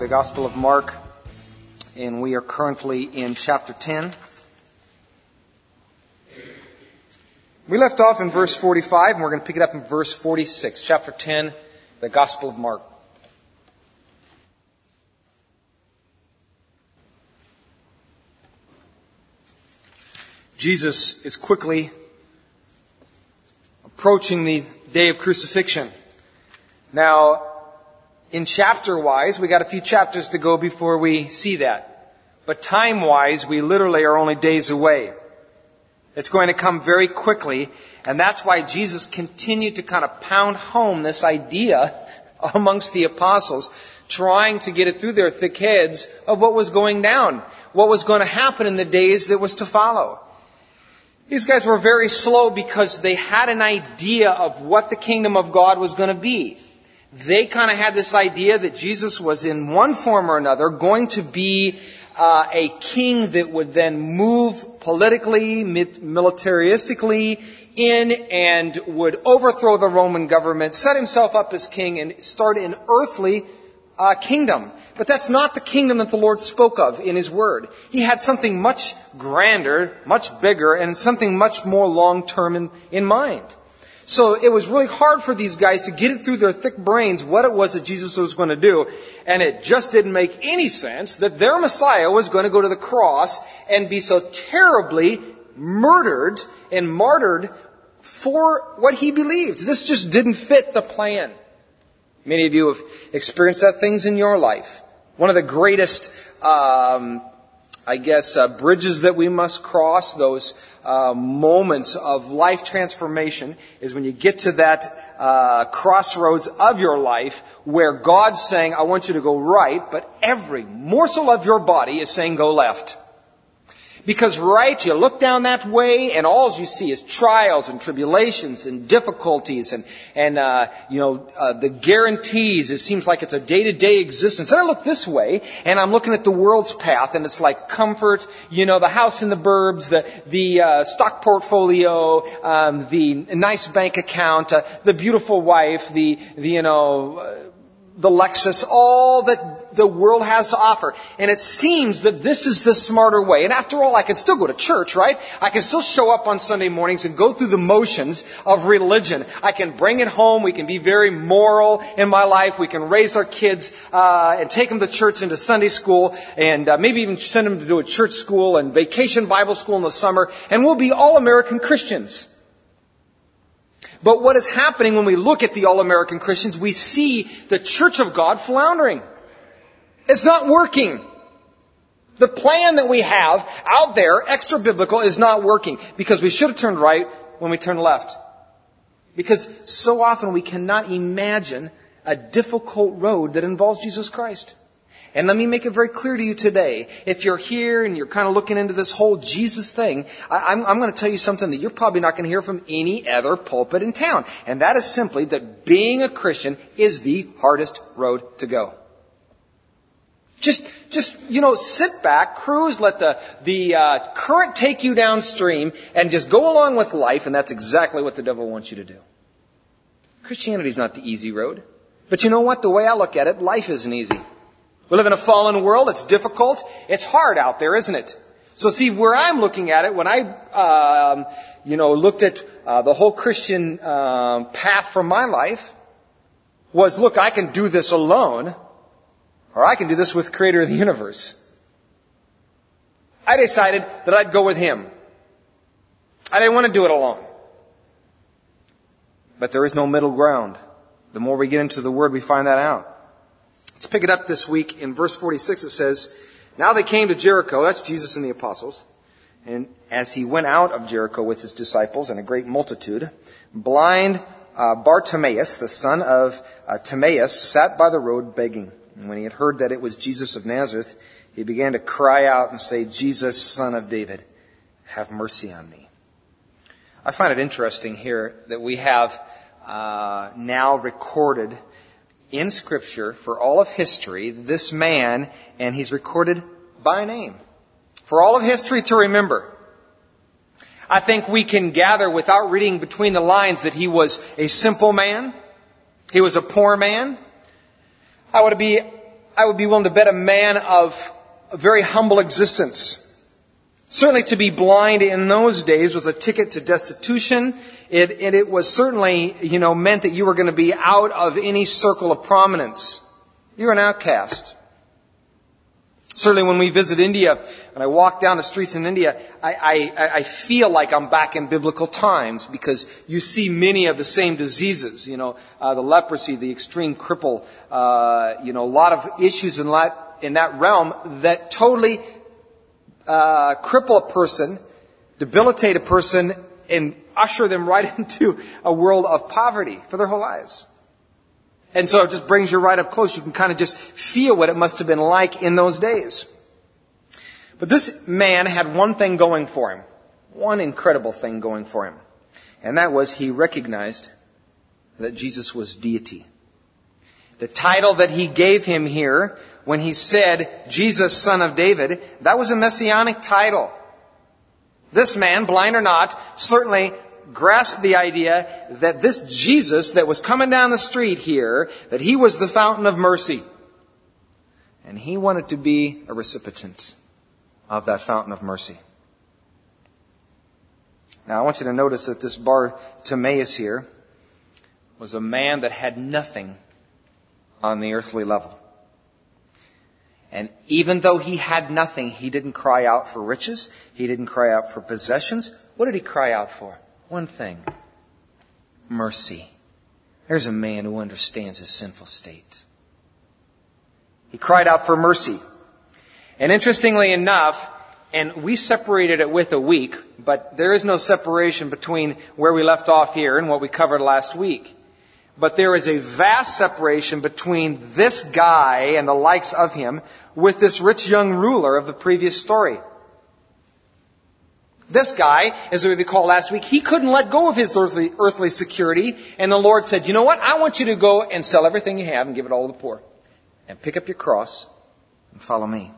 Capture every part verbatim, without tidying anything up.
the Gospel of Mark, and we are currently in chapter ten. We left off in verse forty-five, and we're going to pick it up in verse forty-six. Chapter ten, the Gospel of Mark. Jesus is quickly approaching the day of crucifixion. Now, in chapter-wise, we got a few chapters to go before we see that. But time-wise, we literally are only days away. It's going to come very quickly, and that's why Jesus continued to kind of pound home this idea amongst the apostles, trying to get it through their thick heads of what was going down, what was going to happen in the days that was to follow. These guys were very slow because they had an idea of what the kingdom of God was going to be. They kind of had this idea that Jesus was in one form or another going to be uh, a king that would then move politically, militaristically in and would overthrow the Roman government, set himself up as king and start an earthly uh, kingdom. But that's not the kingdom that the Lord spoke of in His Word. He had something much grander, much bigger, and something much more long-term in, in mind. So it was really hard for these guys to get it through their thick brains what it was that Jesus was going to do. And it just didn't make any sense that their Messiah was going to go to the cross and be so terribly murdered and martyred for what he believed. This just didn't fit the plan. Many of you have experienced that things in your life. One of the greatest, um, I guess, uh, bridges that we must cross, those uh, moments of life transformation, is when you get to that uh, crossroads of your life where God's saying, I want you to go right, but every morsel of your body is saying go left. Because right, you look down that way and all you see is trials and tribulations and difficulties and, and uh, you know, uh, the guarantees. It seems like it's a day-to-day existence. And I look this way and I'm looking at the world's path and it's like comfort, you know, the house in the burbs, the, the uh, stock portfolio, um, the nice bank account, uh, the beautiful wife, the, the you know, uh, the Lexus, all that the world has to offer. And it seems that this is the smarter way. And after all, I can still go to church, right? I can still show up on Sunday mornings and go through the motions of religion. I can bring it home. We can be very moral in my life. We can raise our kids uh, and take them to church and to Sunday school and uh, maybe even send them to do a church school and vacation Bible school in the summer. And we'll be all American Christians. But what is happening when we look at the all-American Christians, we see the Church of God floundering. It's not working. The plan that we have out there, extra biblical, is not working because we should have turned right when we turned left. Because so often we cannot imagine a difficult road that involves Jesus Christ. And let me make it very clear to you today. If you're here and you're kind of looking into this whole Jesus thing, I, I'm, I'm going to tell you something that you're probably not going to hear from any other pulpit in town. And that is simply that being a Christian is the hardest road to go. Just, just, you know, sit back, cruise, let the, the uh, current take you downstream and just go along with life. And that's exactly what the devil wants you to do. Christianity is not the easy road. But you know what? The way I look at it, life isn't easy. We live in a fallen world. It's difficult. It's hard out there, isn't it? So see, where I'm looking at it, when I, um, you know, looked at uh, the whole Christian um, path for my life, was, look, I can do this alone, or I can do this with the Creator of the universe. I decided that I'd go with Him. I didn't want to do it alone. But there is no middle ground. The more we get into the Word, we find that out. Let's pick it up this week. In verse forty-six it says, Now they came to Jericho, that's Jesus and the apostles, and as he went out of Jericho with his disciples and a great multitude, blind uh, Bartimaeus, the son of uh, Timaeus, sat by the road begging. And when he had heard that it was Jesus of Nazareth, he began to cry out and say, Jesus, Son of David, have mercy on me. I find it interesting here that we have uh, now recorded in Scripture, for all of history, this man, and he's recorded by name. For all of history to remember. I think we can gather without reading between the lines that he was a simple man. He was a poor man. I would be I would be willing to bet, a man of a very humble existence. Certainly to be blind in those days was a ticket to destitution. It, and it was certainly, you know, meant that you were going to be out of any circle of prominence. You're an outcast. Certainly when we visit India, when I walk down the streets in India, I, I, I feel like I'm back in biblical times, because you see many of the same diseases, you know, uh, the leprosy, the extreme cripple, uh, you know, a lot of issues in that, in that realm that totally uh, cripple a person, debilitate a person, and usher them right into a world of poverty for their whole lives. And so it just brings you right up close. You can kind of just feel what it must have been like in those days. But this man had one thing going for him. One incredible thing going for him. And that was he recognized that Jesus was deity. The title that he gave him here when he said, Jesus, Son of David, that was a messianic title. This man, blind or not, certainly grasped the idea that this Jesus that was coming down the street here, that he was the fountain of mercy. And he wanted to be a recipient of that fountain of mercy. Now I want you to notice that this Bartimaeus here was a man that had nothing on the earthly level. And even though he had nothing, he didn't cry out for riches. He didn't cry out for possessions. What did he cry out for? One thing. Mercy. There's a man who understands his sinful state. He cried out for mercy. And interestingly enough, and we separated it with a week, but there is no separation between where we left off here and what we covered last week. But there is a vast separation between this guy and the likes of him with this rich young ruler of the previous story. This guy, as we recall last week, he couldn't let go of his earthly, earthly security. And the Lord said, you know what? I want you to go and sell everything you have and give it all to the poor. And pick up your cross and follow me.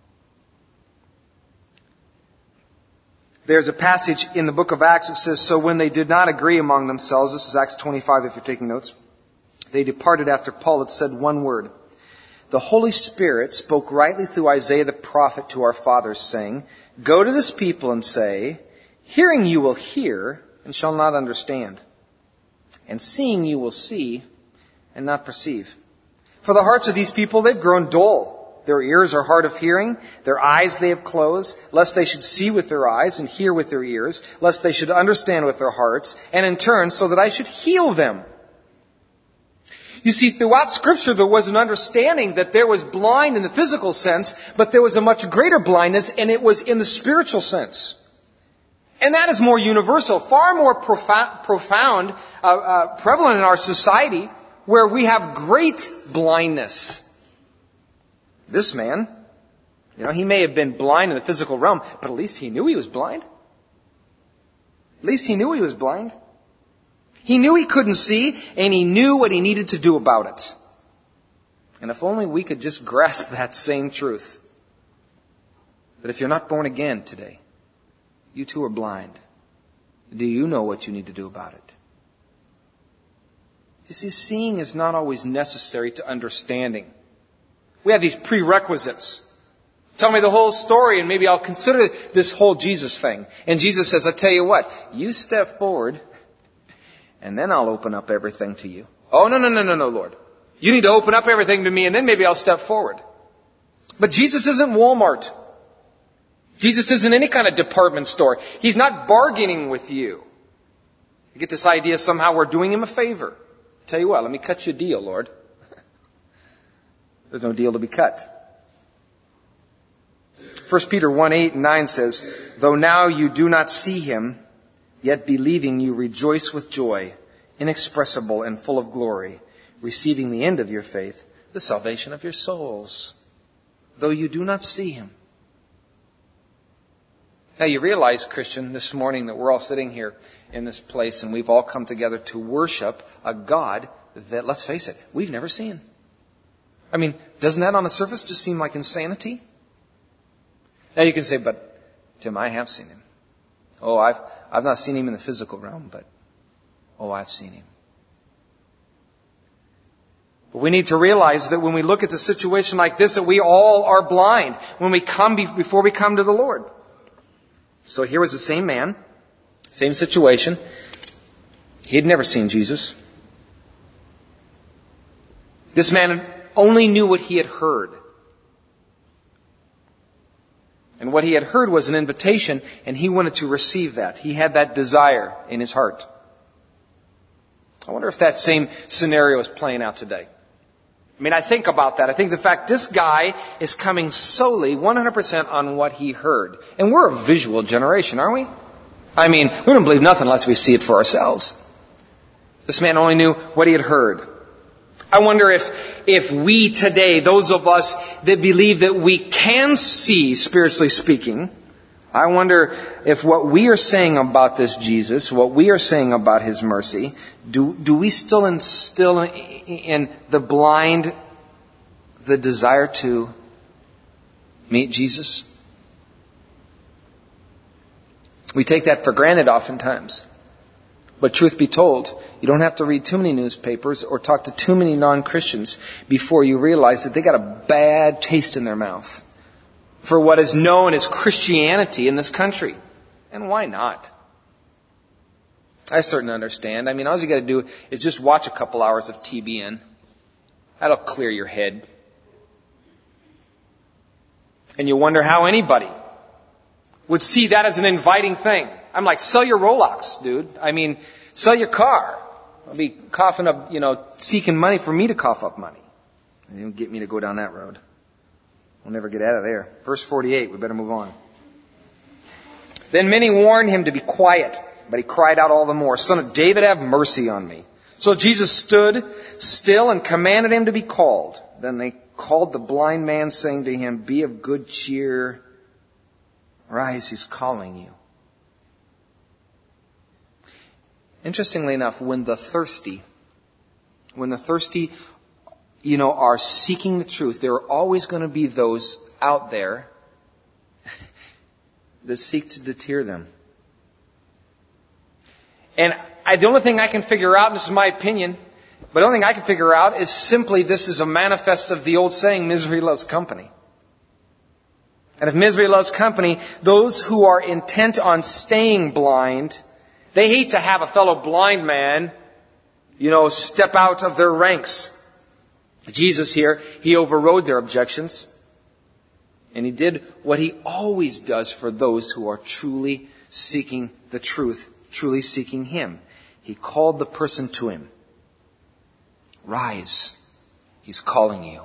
There's a passage in the book of Acts that says, so when they did not agree among themselves, this is Acts twenty-five if you're taking notes, they departed after Paul had said one word. The Holy Spirit spoke rightly through Isaiah the prophet to our fathers, saying, go to this people and say, hearing you will hear and shall not understand, and seeing you will see and not perceive. For the hearts of these people, they've grown dull. Their ears are hard of hearing. Their eyes they have closed, lest they should see with their eyes and hear with their ears, lest they should understand with their hearts, and in turn, so that I should heal them. You see, throughout Scripture, there was an understanding that there was blind in the physical sense, but there was a much greater blindness, and it was in the spiritual sense. And that is more universal, far more profound, profound uh, uh, prevalent in our society, where we have great blindness. This man, you know, he may have been blind in the physical realm, but at least he knew he was blind. At least he knew he was blind. He knew he couldn't see, and he knew what he needed to do about it. And if only we could just grasp that same truth. That if you're not born again today, you too are blind. Do you know what you need to do about it? You see, seeing is not always necessary to understanding. We have these prerequisites. Tell me the whole story and maybe I'll consider this whole Jesus thing. And Jesus says, I'll tell you what, you step forward and then I'll open up everything to you. Oh, no, no, no, no, no, Lord. You need to open up everything to me and then maybe I'll step forward. But Jesus isn't Walmart. Jesus isn't any kind of department store. He's not bargaining with you. You get this idea somehow we're doing him a favor. Tell you what, let me cut you a deal, Lord. There's no deal to be cut. First Peter one, eight and nine says, though now you do not see him, yet believing you rejoice with joy, inexpressible and full of glory, receiving the end of your faith, the salvation of your souls. Though you do not see him. Now you realize, Christian, this morning that we're all sitting here in this place and we've all come together to worship a God that, let's face it, we've never seen. I mean, doesn't that on the surface just seem like insanity? Now you can say, but Tim, I have seen him. Oh, I've, I've not seen him in the physical realm, but oh, I've seen him. But we need to realize that when we look at a situation like this, that we all are blind when we come be- before we come to the Lord. So here was the same man, same situation. He had never seen Jesus. This man only knew what he had heard. And what he had heard was an invitation, and he wanted to receive that. He had that desire in his heart. I wonder if that same scenario is playing out today. I mean, I think about that. I think the fact this guy is coming solely, one hundred percent on what he heard. And we're a visual generation, aren't we? I mean, we don't believe nothing unless we see it for ourselves. This man only knew what he had heard. I wonder if, if we today, those of us that believe that we can see, spiritually speaking, I wonder if what we are saying about this Jesus, what we are saying about His mercy, do, do we still instill in, in the blind the desire to meet Jesus? We take that for granted oftentimes. But truth be told, you don't have to read too many newspapers or talk to too many non-Christians before you realize that they got a bad taste in their mouth for what is known as Christianity in this country. And why not? I certainly understand. I mean, all you got to do is just watch a couple hours of T B N. That'll clear your head. And you wonder how anybody would see that as an inviting thing. I'm like, sell your Rolex, dude. I mean, sell your car. I'll be coughing up, you know, seeking money for me to cough up money. And you don't get me to go down that road. We'll never get out of there. Verse forty-eight, we better move on. Then many warned him to be quiet, but he cried out all the more, Son of David, have mercy on me. So Jesus stood still and commanded him to be called. Then they called the blind man, saying to him, Be of good cheer. Rise, he's calling you. Interestingly enough, when the thirsty, when the thirsty, you know, are seeking the truth, there are always going to be those out there that seek to deter them. And I, the only thing I can figure out, and this is my opinion, but the only thing I can figure out is simply this is a manifest of the old saying, misery loves company. And if misery loves company, those who are intent on staying blind, they hate to have a fellow blind man, you know, step out of their ranks. Jesus here, He overrode their objections. And He did what He always does for those who are truly seeking the truth, truly seeking Him. He called the person to Him. Rise. He's calling you.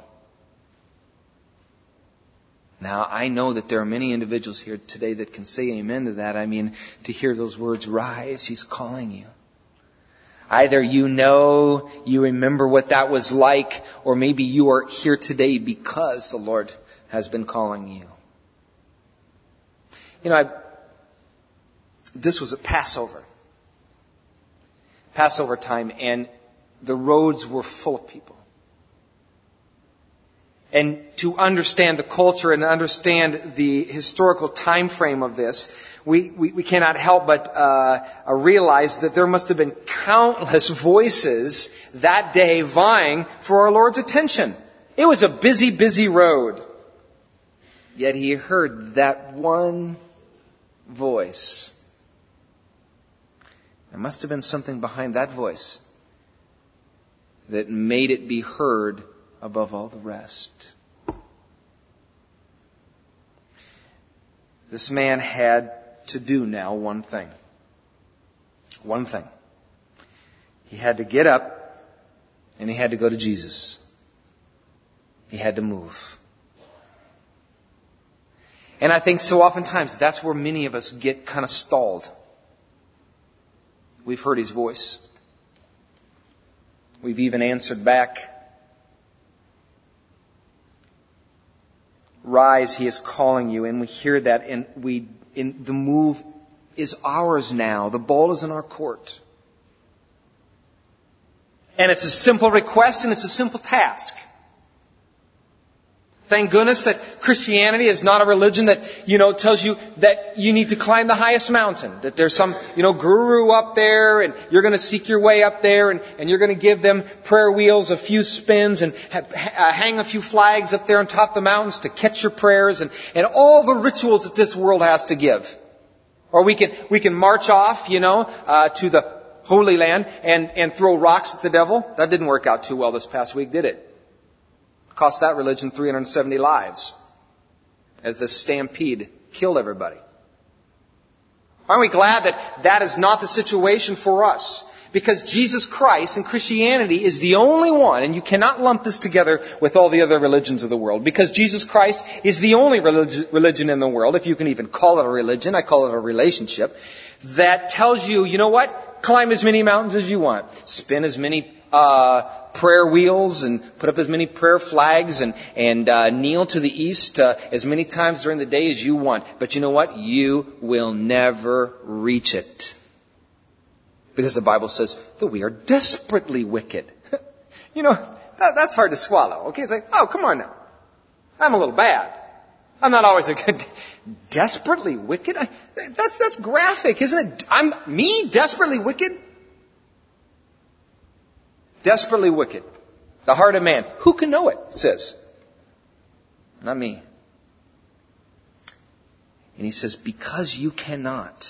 Now, I know that there are many individuals here today that can say amen to that. I mean, to hear those words, rise, He's calling you. Either you know, you remember what that was like, or maybe you are here today because the Lord has been calling you. You know, I, this was at Passover. Passover time, and the roads were full of people. And to understand the culture and understand the historical time frame of this, we, we, we cannot help but uh, uh, realize that there must have been countless voices that day vying for our Lord's attention. It was a busy, busy road. Yet He heard that one voice. There must have been something behind that voice that made it be heard above all the rest. This man had to do now one thing. One thing. He had to get up and he had to go to Jesus. He had to move. And I think so oftentimes that's where many of us get kind of stalled. We've heard His voice. We've even answered back. Rise, He is calling you. And we hear that, and we, in, the move is ours now. The ball is in our court. And it's a simple request and it's a simple task. Thank goodness that Christianity is not a religion that, you know, tells you that you need to climb the highest mountain. That there's some, you know, guru up there and you're going to seek your way up there and, and you're going to give them prayer wheels, a few spins and ha- ha- hang a few flags up there on top of the mountains to catch your prayers and, and all the rituals that this world has to give. Or we can, we can march off, you know, uh, to the Holy Land and, and throw rocks at the devil. That didn't work out too well this past week, did it? Cost that religion three hundred seventy lives as the stampede killed everybody. Aren't we glad that that is not the situation for us? Because Jesus Christ and Christianity is the only one, and you cannot lump this together with all the other religions of the world, because Jesus Christ is the only relig- religion in the world, if you can even call it a religion, I call it a relationship, that tells you, you know what? Climb as many mountains as you want. Spin as many uh prayer wheels and put up as many prayer flags and, and uh, kneel to the east uh, as many times during the day as you want. But you know what? You will never reach it. Because the Bible says that we are desperately wicked. You know, that, that's hard to swallow. Okay, it's like, oh, come on now. I'm a little bad. I'm not always a good... Desperately wicked? I, that's, that's graphic, isn't it? I'm me desperately wicked? Desperately wicked. The heart of man. Who can know it? It says. Not me. And he says, because you cannot,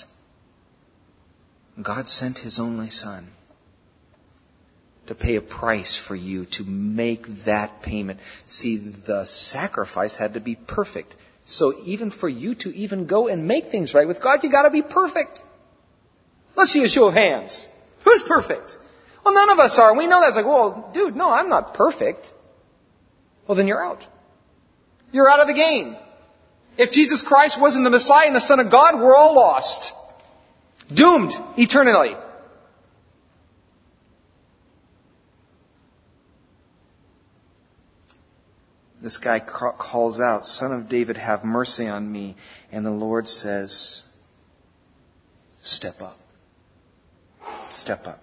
God sent His only Son to pay a price for you to make that payment. See, the sacrifice had to be perfect. So even for you to even go and make things right with God, you got to be perfect. Let's see a show of hands. Who's perfect? Well, none of us are. We know that. It's like, well, dude, no, I'm not perfect. Well, then you're out. You're out of the game. If Jesus Christ wasn't the Messiah and the Son of God, we're all lost. Doomed eternally. This guy calls out, Son of David, have mercy on me. And the Lord says, step up. Step up.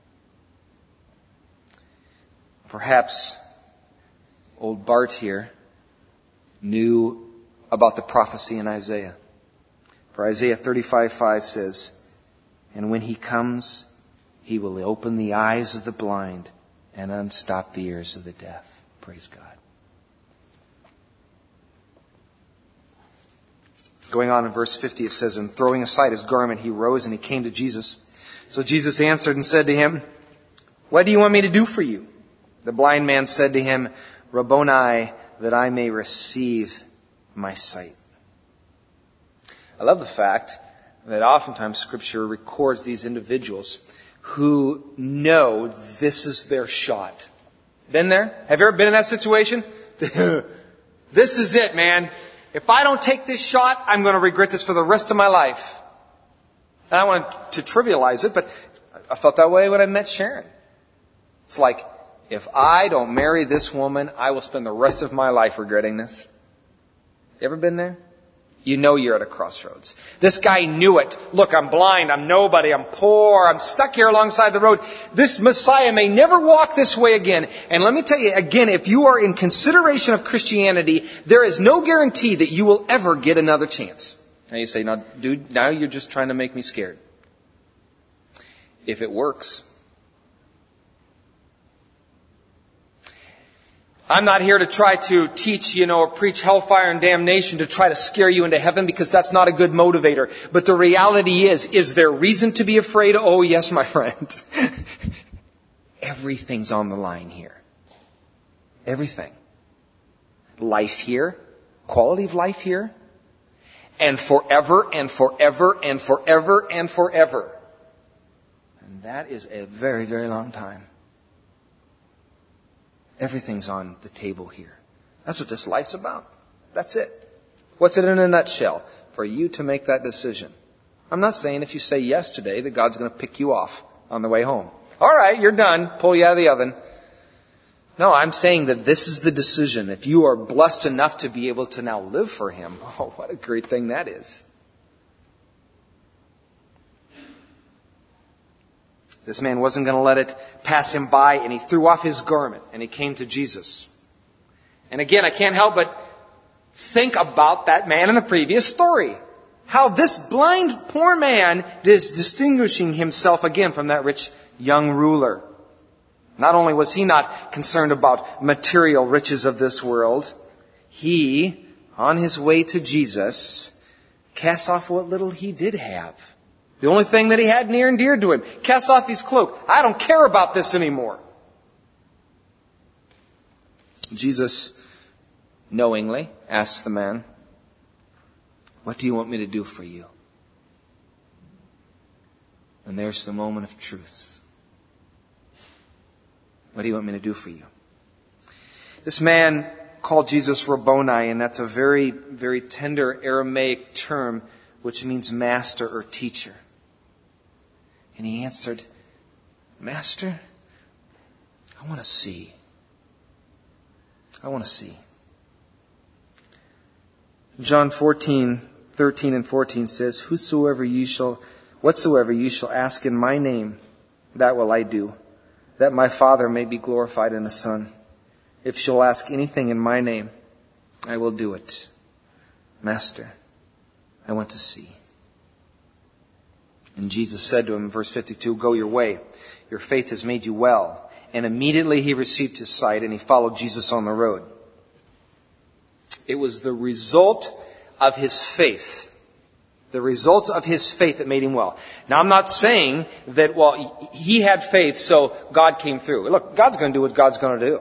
Perhaps old Bart here knew about the prophecy in Isaiah. For Isaiah thirty-five five says, and when He comes, He will open the eyes of the blind and unstop the ears of the deaf. Praise God. Going on in verse fifty, it says, and throwing aside his garment, he rose and he came to Jesus. So Jesus answered and said to him, what do you want me to do for you? The blind man said to him, Rabboni, that I may receive my sight. I love the fact that oftentimes Scripture records these individuals who know this is their shot. Been there? Have you ever been in that situation? This is it, man. If I don't take this shot, I'm going to regret this for the rest of my life. And I want to trivialize it, but I felt that way when I met Sharon. It's like, if I don't marry this woman, I will spend the rest of my life regretting this. You ever been there? You know you're at a crossroads. This guy knew it. Look, I'm blind. I'm nobody. I'm poor. I'm stuck here alongside the road. This Messiah may never walk this way again. And let me tell you again, if you are in consideration of Christianity, there is no guarantee that you will ever get another chance. Now you say, now, dude, now you're just trying to make me scared. If it works. I'm not here to try to teach, you know, or preach hellfire and damnation to try to scare you into heaven, because that's not a good motivator. But the reality is, is there reason to be afraid? Oh, yes, my friend. Everything's on the line here. Everything. Life here, quality of life here, and forever and forever and forever and forever. And that is a very, very long time. Everything's on the table here. That's what this life's about. That's it. What's it in a nutshell? For you to make that decision. I'm not saying if you say yes today that God's going to pick you off on the way home. All right, you're done. Pull you out of the oven. No, I'm saying that this is the decision. If you are blessed enough to be able to now live for Him, oh, what a great thing that is. This man wasn't going to let it pass him by, and he threw off his garment and he came to Jesus. And again, I can't help but think about that man in the previous story. How this blind poor man is distinguishing himself again from that rich young ruler. Not only was he not concerned about material riches of this world, he, on his way to Jesus, cast off what little he did have. The only thing that he had near and dear to him. Cast off his cloak. I don't care about this anymore. Jesus knowingly asked the man, what do you want me to do for you? And there's the moment of truth. What do you want me to do for you? This man called Jesus Rabboni, and that's a very, very tender Aramaic term which means master or teacher. And he answered, Master, I want to see. I want to see. John fourteen, thirteen and fourteen says, Whosoever you shall, whatsoever you shall ask in my name, that will I do, that my Father may be glorified in the Son. If you shall ask anything in my name, I will do it. Master, I want to see. And Jesus said to him in verse fifty-two, Go your way. Your faith has made you well. And immediately he received his sight and he followed Jesus on the road. It was the result of his faith. The results of his faith that made him well. Now I'm not saying that, well, he had faith so God came through. Look, God's going to do what God's going to do.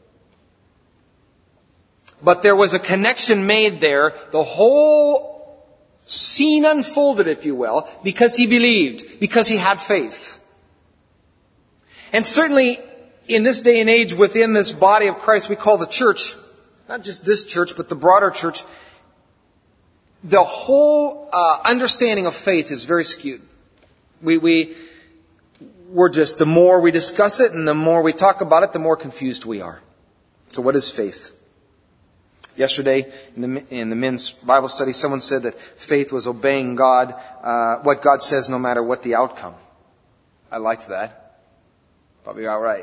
But there was a connection made there. The whole scene unfolded, if you will, because he believed, because he had faith. And certainly in this day and age within this body of Christ we call the church, not just this church, but the broader church, the whole uh, understanding of faith is very skewed. We, we, we're just, the more we discuss it and the more we talk about it, the more confused we are. So what is faith? Yesterday, in the, in the men's Bible study, someone said that faith was obeying God, uh, what God says no matter what the outcome. I liked that. Probably all right.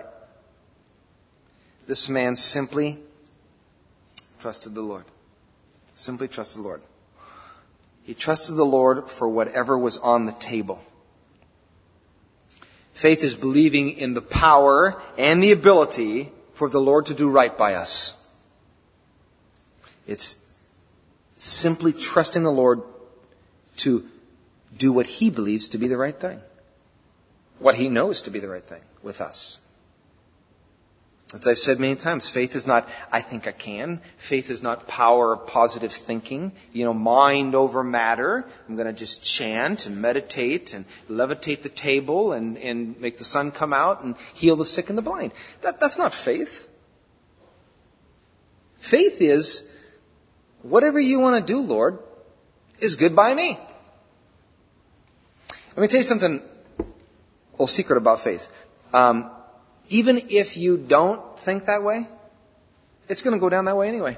This man simply trusted the Lord. Simply trusted the Lord. He trusted the Lord for whatever was on the table. Faith is believing in the power and the ability for the Lord to do right by us. It's simply trusting the Lord to do what He believes to be the right thing. What He knows to be the right thing with us. As I've said many times, faith is not, I think I can. Faith is not power of positive thinking. You know, mind over matter. I'm going to just chant and meditate and levitate the table and, and make the sun come out and heal the sick and the blind. That, that's not faith. Faith is, whatever you want to do, Lord, is good by me. Let me tell you something, a little secret about faith. Um, even if you don't think that way, it's going to go down that way anyway.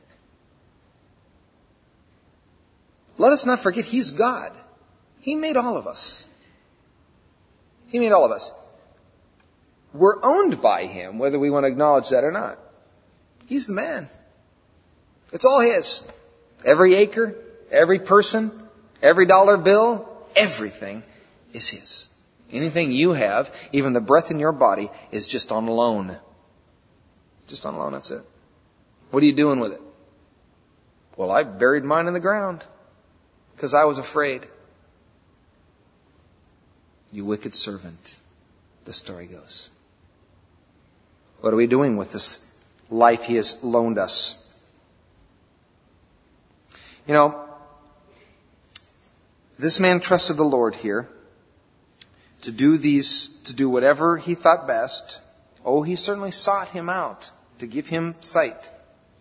Let us not forget, He's God. He made all of us. He made all of us. We're owned by Him, whether we want to acknowledge that or not. He's the man. It's all His. Every acre, every person, every dollar bill, everything is His. Anything you have, even the breath in your body, is just on loan. Just on loan, that's it. What are you doing with it? Well, I buried mine in the ground because I was afraid. You wicked servant, the story goes. What are we doing with this life He has loaned us? You know, this man trusted the Lord here to do these, to do whatever he thought best. Oh, he certainly sought Him out to give him sight.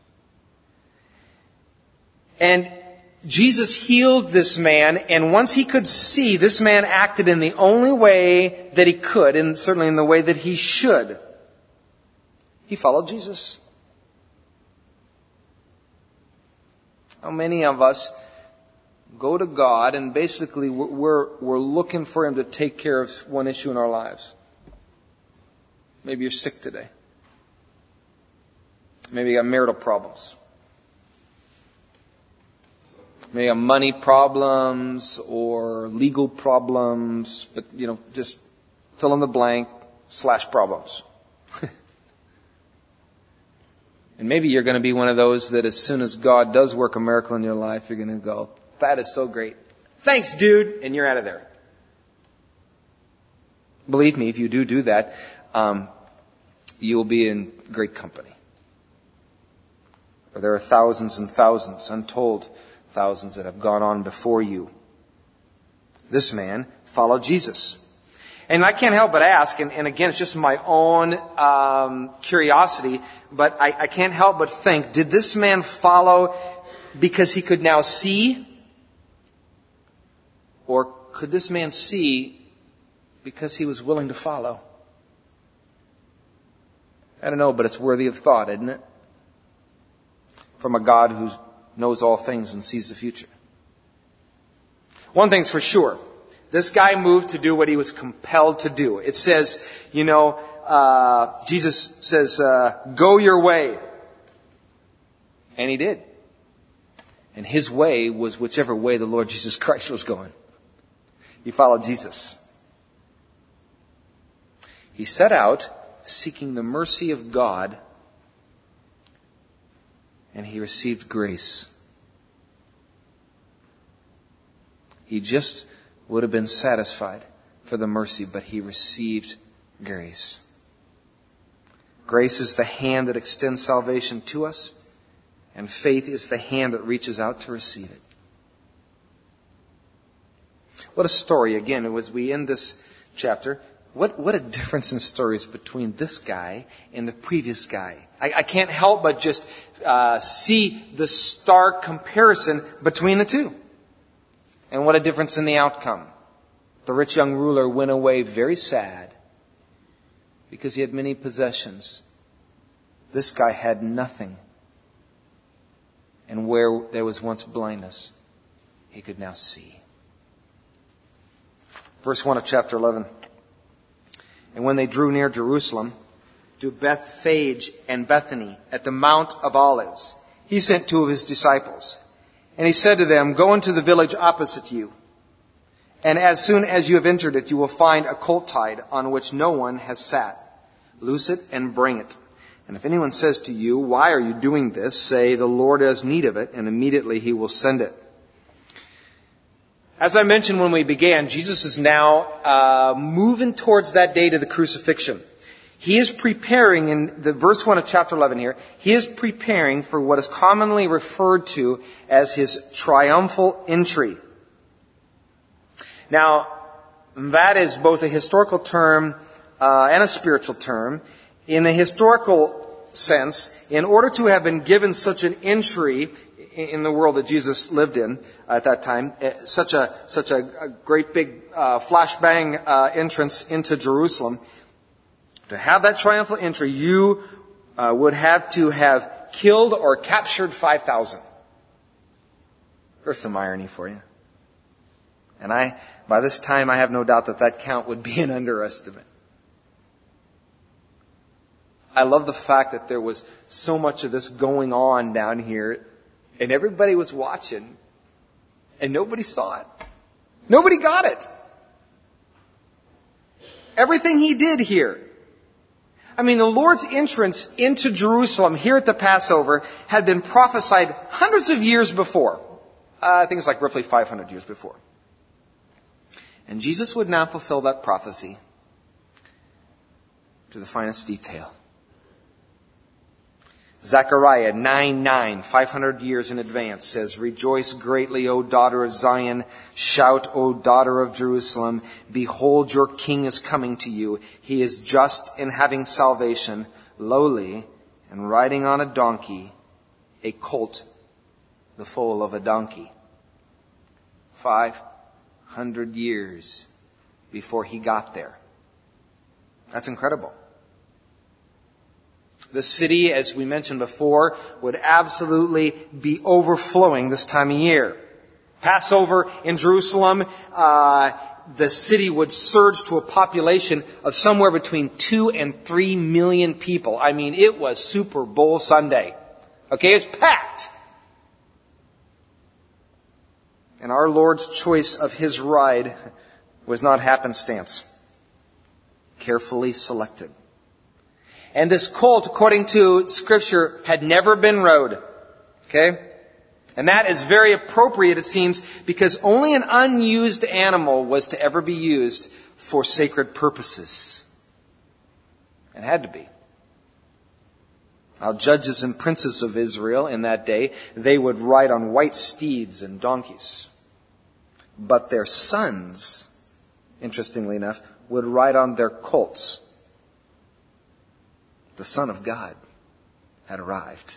And Jesus healed this man, and once he could see, this man acted in the only way that he could, and certainly in the way that he should. He followed Jesus. How many of us go to God and basically we're, we're looking for Him to take care of one issue in our lives? Maybe you're sick today. Maybe you got marital problems. Maybe you got money problems or legal problems, but, you know, just fill in the blank, slash problems. And maybe you're going to be one of those that as soon as God does work a miracle in your life, you're going to go, that is so great. Thanks, dude. And you're out of there. Believe me, if you do do that, um, you will be in great company. For there are thousands and thousands, untold thousands that have gone on before you. This man followed Jesus. And I can't help but ask, and, and again, it's just my own um, curiosity, but I, I can't help but think, did this man follow because he could now see? Or could this man see because he was willing to follow? I don't know, but it's worthy of thought, isn't it? From a God who knows all things and sees the future. One thing's for sure. This guy moved to do what he was compelled to do. It says, you know, uh, Jesus says, uh, go your way. And he did. And his way was whichever way the Lord Jesus Christ was going. He followed Jesus. He set out seeking the mercy of God, and he received grace. He just would have been satisfied for the mercy, but he received grace. Grace is the hand that extends salvation to us, and faith is the hand that reaches out to receive it. What a story, again, as we end this chapter. What, what a difference in stories between this guy and the previous guy. I, I can't help but just uh, see the stark comparison between the two. And what a difference in the outcome. The rich young ruler went away very sad because he had many possessions. This guy had nothing. And where there was once blindness, he could now see. Verse one of chapter eleven. And when they drew near Jerusalem, to Bethphage and Bethany at the Mount of Olives, he sent two of his disciples. And he said to them, go into the village opposite you. And as soon as you have entered it, you will find a colt tied on which no one has sat. Loose it and bring it. And if anyone says to you, why are you doing this? Say, the Lord has need of it, and immediately he will send it. As I mentioned when we began, Jesus is now uh, moving towards that date of the crucifixion. He is preparing, in the verse one of chapter eleven here, he is preparing for what is commonly referred to as his triumphal entry. Now, that is both a historical term uh, and a spiritual term. In the historical sense, in order to have been given such an entry in the world that Jesus lived in at that time, such a such a, a great big uh, flashbang uh, entrance into Jerusalem, to have that triumphal entry, you uh, would have to have killed or captured five thousand. There's some irony for you. And I, by this time, I have no doubt that that count would be an underestimate. I love the fact that there was so much of this going on down here, and everybody was watching, and nobody saw it. Nobody got it. Everything he did here. I mean, the Lord's entrance into Jerusalem here at the Passover had been prophesied hundreds of years before. Uh, I think it's like roughly five hundred years before. And Jesus would now fulfill that prophecy to the finest detail. Zechariah nine nine, five hundred years in advance, says, rejoice greatly, O daughter of Zion. Shout, O daughter of Jerusalem. Behold, your king is coming to you. He is just and having salvation, lowly, and riding on a donkey, a colt, the foal of a donkey. Five hundred years before he got there. That's incredible. The city, as we mentioned before, would absolutely be overflowing this time of year. Passover in Jerusalem, uh, the city would surge to a population of somewhere between two and three million people. I mean, it was Super Bowl Sunday. Okay, it's packed. And our Lord's choice of His ride was not happenstance. Carefully selected. And this colt, according to Scripture, had never been rode. Okay? And that is very appropriate, it seems, because only an unused animal was to ever be used for sacred purposes. It had to be. Now, judges and princes of Israel in that day, they would ride on white steeds and donkeys. But their sons, interestingly enough, would ride on their colts. The Son of God had arrived.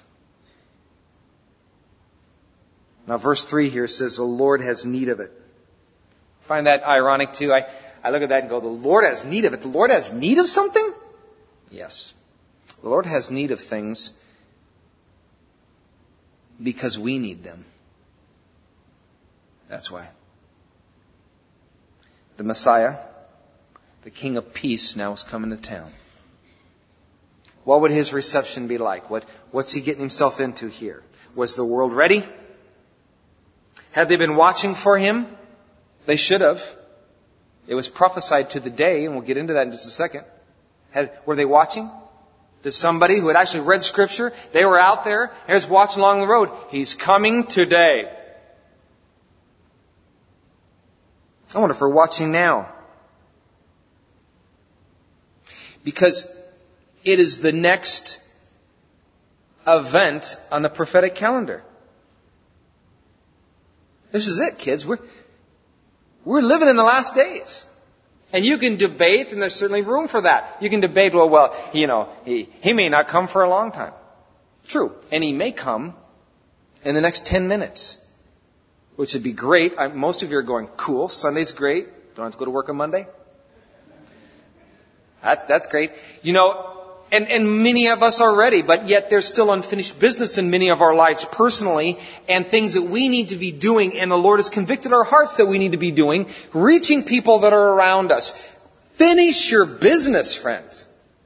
Now, verse three here says, the Lord has need of it. I find that ironic too. I, I look at that and go, the Lord has need of it. The Lord has need of something? Yes. The Lord has need of things because we need them. That's why. The Messiah, the King of Peace, now is coming to town. What would His reception be like? What, what's He getting Himself into here? Was the world ready? Had they been watching for Him? They should have. It was prophesied to the day, and we'll get into that in just a second. Had, were they watching? Did somebody who had actually read Scripture, they were out there, he was watching along the road. He's coming today. I wonder if we're watching now. Because it is the next event on the prophetic calendar. This is it, kids. We're, we're living in the last days. And you can debate, and there's certainly room for that. You can debate, well, well, you know, he, he may not come for a long time. True. And He may come in the next ten minutes. Which would be great. I, most of you are going, cool, Sunday's great. Don't have to go to work on Monday. That's, that's great. You know, and, and many of us are ready, but yet there's still unfinished business in many of our lives personally, and things that we need to be doing, and the Lord has convicted our hearts that we need to be doing, reaching people that are around us. Finish your business, friends.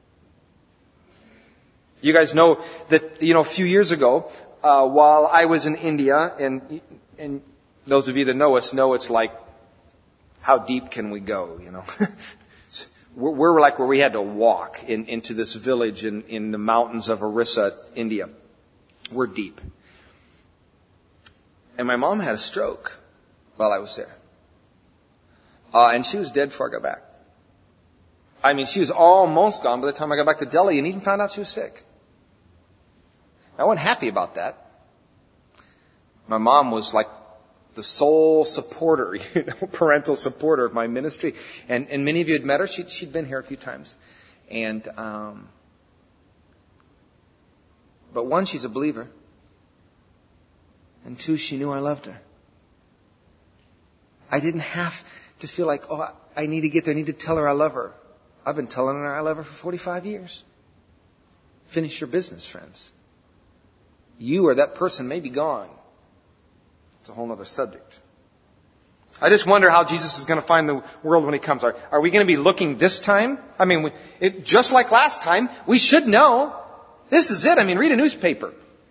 You guys know that, you know, a few years ago, uh, while I was in India, and, and those of you that know us know it's like, how deep can we go, you know? we're, we're like where we had to walk in, into this village in, in the mountains of Orissa, India. We're deep. And my mom had a stroke while I was there. Uh, and she was dead before I got back. I mean, she was almost gone by the time I got back to Delhi and even found out she was sick. I wasn't happy about that. My mom was like the sole supporter, you know, parental supporter of my ministry. And, and many of you had met her. She'd, she'd been here a few times. And, um, but one, she's a believer. And two, she knew I loved her. I didn't have to feel like, oh, I need to get there. I need to tell her I love her. I've been telling her I love her for forty-five years. Finish your business, friends. You or that person may be gone. It's a whole other subject. I just wonder how Jesus is going to find the world when He comes. Are, are we going to be looking this time? I mean, we, it, just like last time, we should know. This is it. I mean, read a newspaper.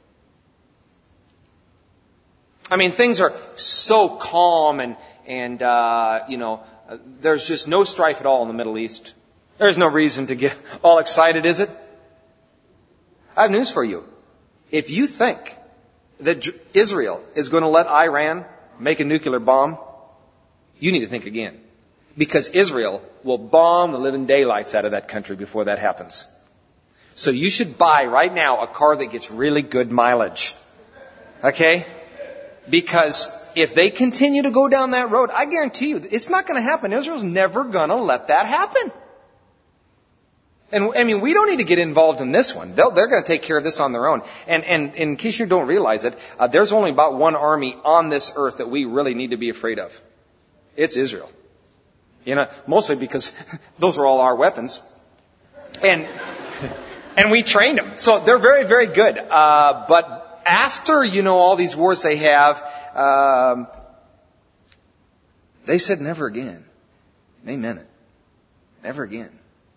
I mean, things are so calm and, and uh, you know, uh, there's just no strife at all in the Middle East. There's no reason to get all excited, is it? I have news for you. If you think that Israel is going to let Iran make a nuclear bomb, you need to think again. Because Israel will bomb the living daylights out of that country before that happens. So you should buy right now a car that gets really good mileage. Okay? Because if they continue to go down that road, I guarantee you, it's not going to happen. Israel's never going to let that happen. And I mean, we don't need to get involved in this one. They'll, they're going to take care of this on their own. And, and in case you don't realize it, uh, there's only about one army on this earth that we really need to be afraid of. It's Israel. You know, mostly because those are all our weapons. And, and we trained them. So they're very, very good. Uh, but after, you know, all these wars they have, um, they said never again. They meant it. Never again.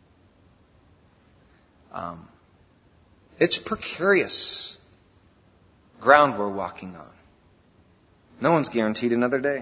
Um, it's precarious ground we're walking on. No one's guaranteed another day.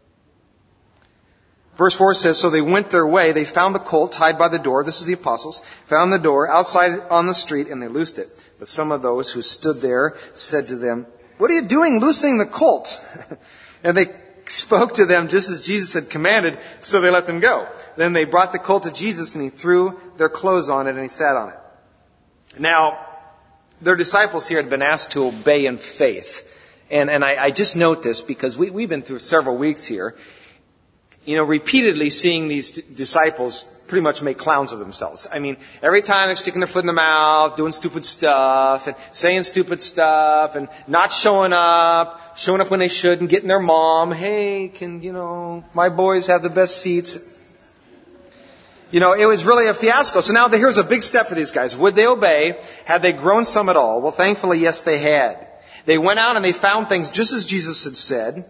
Verse four says, so they went their way. They found the colt tied by the door. This is the apostles. Found the door outside on the street, and they loosed it. But some of those who stood there said to them, what are you doing loosing the colt? And they spoke to them just as Jesus had commanded, so they let them go. Then they brought the colt to Jesus, and he threw their clothes on it, and he sat on it. Now, their disciples here had been asked to obey in faith. And, and I, I just note this because we, we've been through several weeks here, you know, repeatedly seeing these d- disciples pretty much make clowns of themselves. I mean, every time they're sticking their foot in their mouth, doing stupid stuff, and saying stupid stuff, and not showing up, showing up when they shouldn't, getting their mom, hey, can, you know, my boys have the best seats. You know, it was really a fiasco. So now here's a big step for these guys. Would they obey? Had they grown some at all? Well, thankfully, yes, they had. They went out and they found things just as Jesus had said.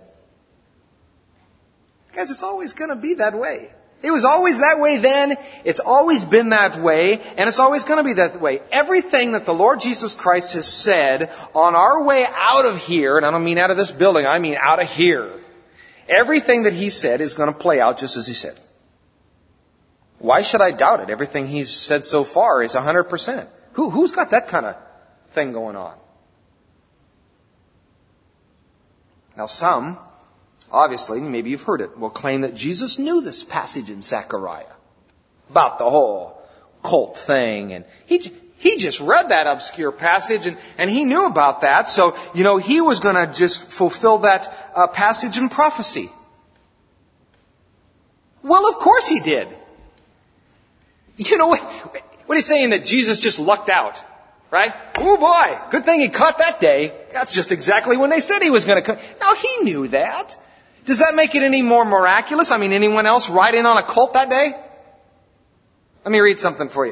Guys, it's always going to be that way. It was always that way then. It's always been that way. And it's always going to be that way. Everything that the Lord Jesus Christ has said on our way out of here, and I don't mean out of this building, I mean out of here. Everything that He said is going to play out just as He said. Why should I doubt it? Everything He's said so far is one hundred percent. Who, who's got that kind of thing going on? Now some, obviously, maybe you've heard it, will claim that Jesus knew this passage in Zechariah about the whole cult thing. And he, he just read that obscure passage and, and he knew about that. So, you know, he was going to just fulfill that uh, passage in prophecy. Well, of course he did. You know, what, what he's saying that Jesus just lucked out. Right? Oh boy, good thing he caught that day. That's just exactly when they said he was going to come. Now he knew that. Does that make it any more miraculous? I mean, anyone else ride in on a colt that day? Let me read something for you.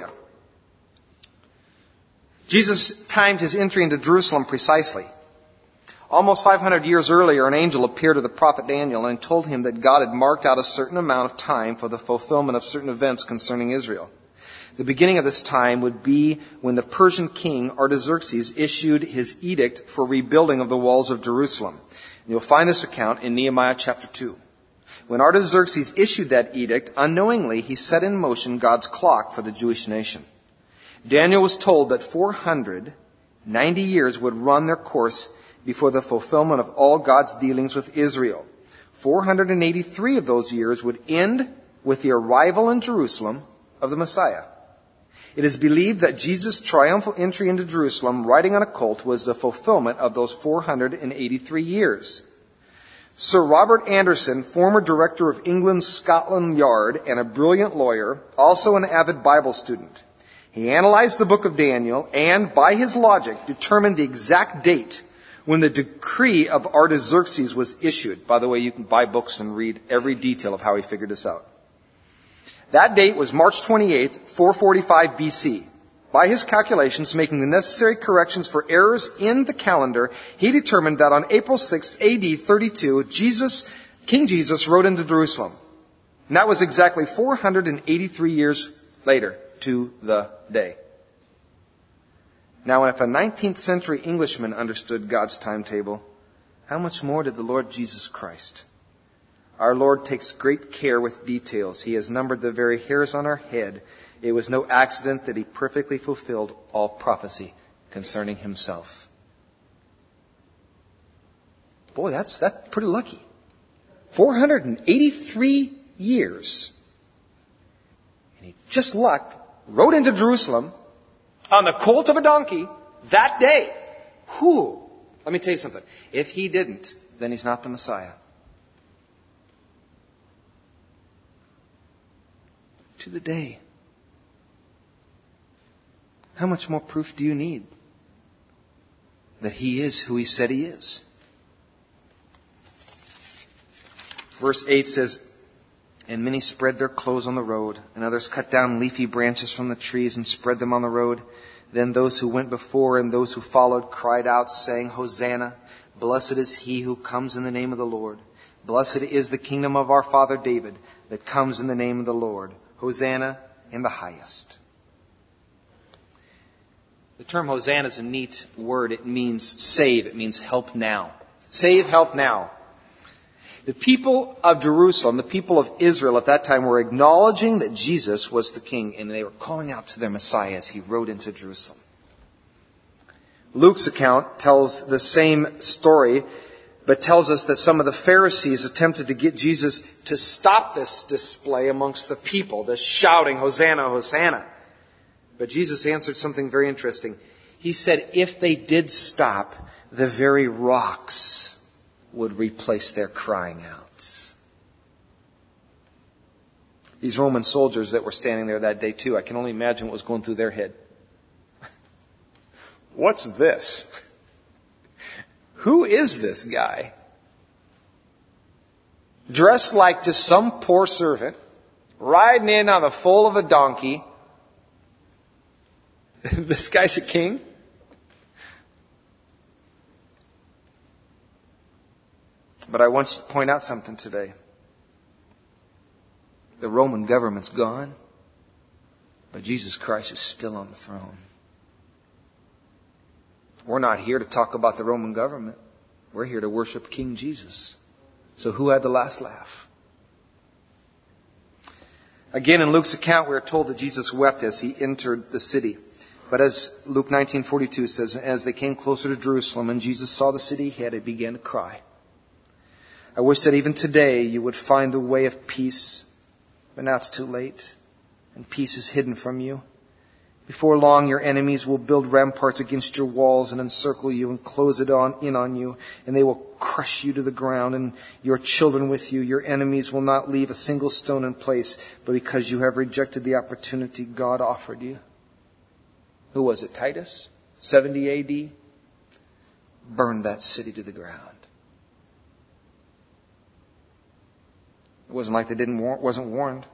Jesus timed his entry into Jerusalem precisely. Almost five hundred years earlier, an angel appeared to the prophet Daniel and told him that God had marked out a certain amount of time for the fulfillment of certain events concerning Israel. The beginning of this time would be when the Persian king Artaxerxes issued his edict for rebuilding of the walls of Jerusalem. And you'll find this account in Nehemiah chapter two. When Artaxerxes issued that edict, unknowingly he set in motion God's clock for the Jewish nation. Daniel was told that four hundred ninety years would run their course before the fulfillment of all God's dealings with Israel. four hundred eighty-three of those years would end with the arrival in Jerusalem of the Messiah. It is believed that Jesus' triumphal entry into Jerusalem riding on a colt was the fulfillment of those four hundred eighty-three years. Sir Robert Anderson, former director of England's Scotland Yard and a brilliant lawyer, also an avid Bible student. He analyzed the book of Daniel and, by his logic, determined the exact date when the decree of Artaxerxes was issued. By the way, you can buy books and read every detail of how he figured this out. That date was March twenty-eighth, four forty-five B C. By his calculations, making the necessary corrections for errors in the calendar, he determined that on April sixth, A D thirty-two, Jesus, King Jesus rode into Jerusalem. And that was exactly four hundred eighty-three years later to the day. Now, if a nineteenth century Englishman understood God's timetable, how much more did the Lord Jesus Christ? Our Lord takes great care with details. He has numbered the very hairs on our head. It was no accident that He perfectly fulfilled all prophecy concerning Himself. Boy, that's, that's pretty lucky. four hundred eighty-three years. And he just lucked, rode into Jerusalem on the colt of a donkey that day. Whew. Let me tell you something. If he didn't, then he's not the Messiah. To the day. How much more proof do you need that He is who He said He is? Verse eight says, and many spread their clothes on the road, and others cut down leafy branches from the trees and spread them on the road. Then those who went before and those who followed cried out, saying, Hosanna, blessed is He who comes in the name of the Lord. Blessed is the kingdom of our father David that comes in the name of the Lord. Hosanna in the highest. The term Hosanna is a neat word. It means save. It means help now. Save, help now. The people of Jerusalem, the people of Israel at that time, were acknowledging that Jesus was the king, and they were calling out to their Messiah as he rode into Jerusalem. Luke's account tells the same story, but tells us that some of the Pharisees attempted to get Jesus to stop this display amongst the people, this shouting, Hosanna, Hosanna. But Jesus answered something very interesting. He said, if they did stop, the very rocks would replace their crying out. These Roman soldiers that were standing there that day too, I can only imagine what was going through their head. What's this? Who is this guy? Dressed like just some poor servant, riding in on the foal of a donkey. This guy's a king? But I want to point out something today. The Roman government's gone, but Jesus Christ is still on the throne. We're not here to talk about the Roman government. We're here to worship King Jesus. So who had the last laugh? Again, in Luke's account, we are told that Jesus wept as he entered the city. But as Luke nineteen forty-two says, as they came closer to Jerusalem and Jesus saw the city ahead, he began to cry. I wish that even today you would find the way of peace, but now it's too late, and peace is hidden from you. Before long, your enemies will build ramparts against your walls and encircle you and close it on, in on you, and they will crush you to the ground and your children with you. Your enemies will not leave a single stone in place, but because you have rejected the opportunity God offered you. Who was it? Titus? seventy A D? Burned that city to the ground. It wasn't like they didn't war- wasn't warned.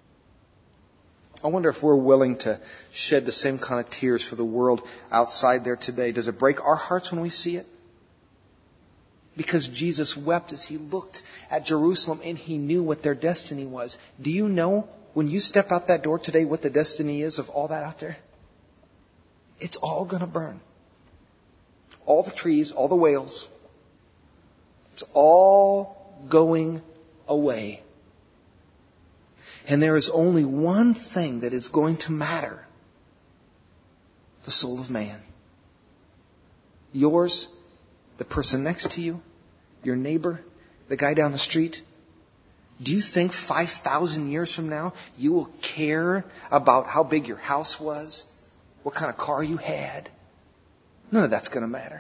I wonder if we're willing to shed the same kind of tears for the world outside there today. Does it break our hearts when we see it? Because Jesus wept as he looked at Jerusalem and he knew what their destiny was. Do you know when you step out that door today what the destiny is of all that out there? It's all going to burn. All the trees, all the whales. It's all going away. And there is only one thing that is going to matter. The soul of man. Yours, the person next to you, your neighbor, the guy down the street. Do you think five thousand years from now you will care about how big your house was? What kind of car you had? None of that's going to matter.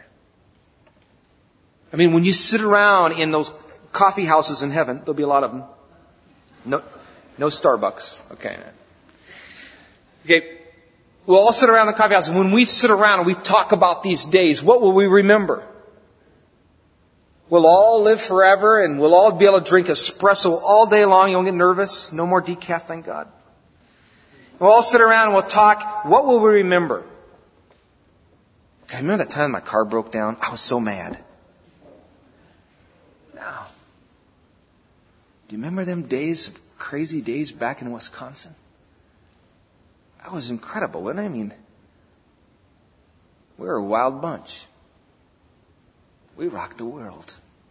I mean, when you sit around in those coffee houses in heaven, there'll be a lot of them. No, no Starbucks. Okay. Okay. We'll all sit around the coffee house, and when we sit around and we talk about these days, what will we remember? We'll all live forever, and we'll all be able to drink espresso all day long. You won't get nervous. No more decaf, thank God. We'll all sit around and we'll talk. What will we remember? I remember that time my car broke down. I was so mad. Now, do you remember them days, crazy days back in Wisconsin? That was incredible, wasn't it? I mean, we were a wild bunch. We rocked the world.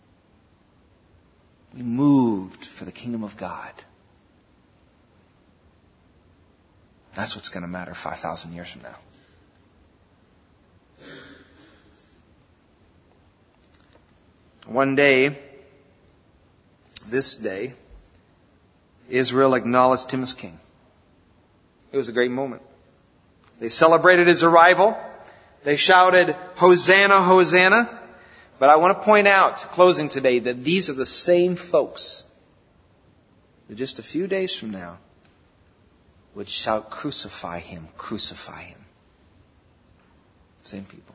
We moved for the kingdom of God. That's what's going to matter five thousand years from now. One day, this day, Israel acknowledged him as king. It was a great moment. They celebrated his arrival. They shouted, Hosanna, Hosanna. But I want to point out, closing today, that these are the same folks that just a few days from now would shout, crucify him, crucify him. Same people.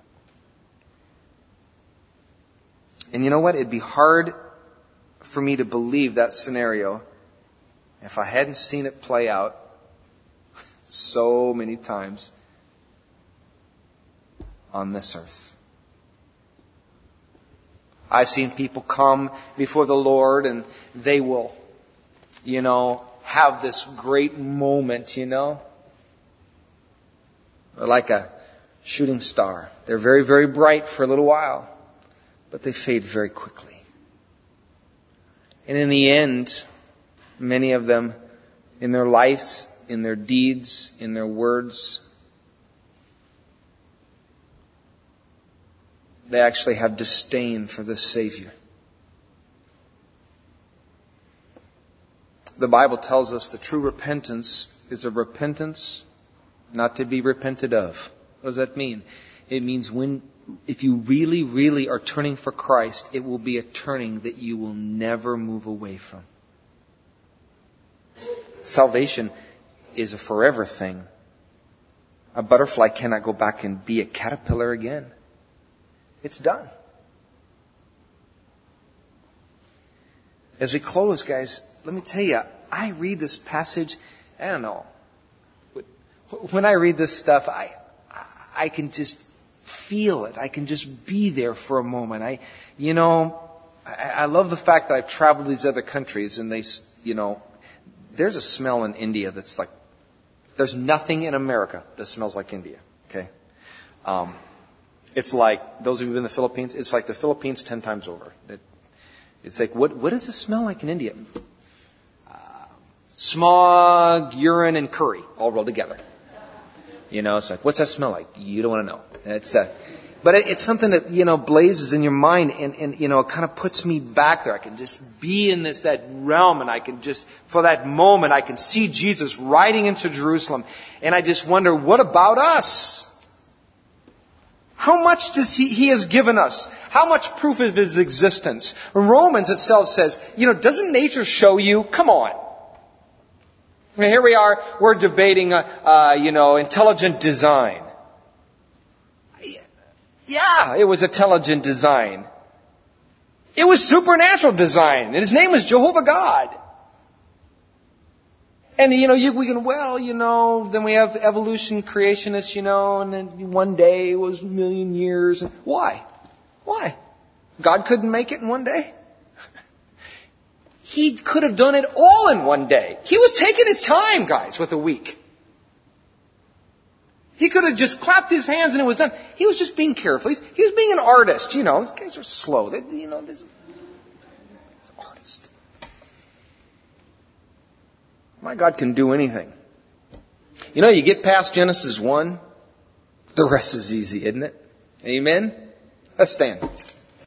And you know what? It'd be hard for me to believe that scenario if I hadn't seen it play out so many times on this earth. I've seen people come before the Lord and they will, you know, have this great moment, you know. They're like a shooting star. They're very, very bright for a little while, but they fade very quickly. And in the end, many of them, in their lives, in their deeds, in their words, they actually have disdain for the Savior. The Bible tells us the true repentance is a repentance not to be repented of. What does that mean? It means when, if you really, really are turning for Christ, it will be a turning that you will never move away from. Salvation is a forever thing. A butterfly cannot go back and be a caterpillar again. It's done. As we close, guys, let me tell you, I read this passage, I don't know. When I read this stuff, I I can just feel it. I can just be there for a moment. I, you know, I, I love the fact that I've traveled to these other countries and they, you know, there's a smell in India that's like, there's nothing in America that smells like India. Okay. Um, it's like, those of you who've been in the Philippines, it's like the Philippines ten times over. It, it's like, what, what does it smell like in India? Uh, smog, urine, and curry all rolled together. You know, it's like, what's that smell like? You don't want to know. It's, uh, but it, it's something that, you know, blazes in your mind and, and, you know, it kind of puts me back there. I can just be in this, that realm, and I can just, for that moment, I can see Jesus riding into Jerusalem. And I just wonder, what about us? How much does he, he has given us? How much proof of his existence? Romans itself says, you know, doesn't nature show you? Come on. I mean, here we are, we're debating, uh, uh, you know, intelligent design. Yeah, it was intelligent design. It was supernatural design. And his name was Jehovah God. And, you know, you, we can, well, you know, then we have evolution creationists, you know, and then one day was a million years. And why? Why? God couldn't make it in one day? He could have done it all in one day. He was taking his time, guys, with a week. He could have just clapped his hands and it was done. He was just being careful. He's, he was being an artist. You know, these guys are slow. They, you know, this artist. My God can do anything. You know, you get past Genesis one, the rest is easy, isn't it? Amen? Let's stand.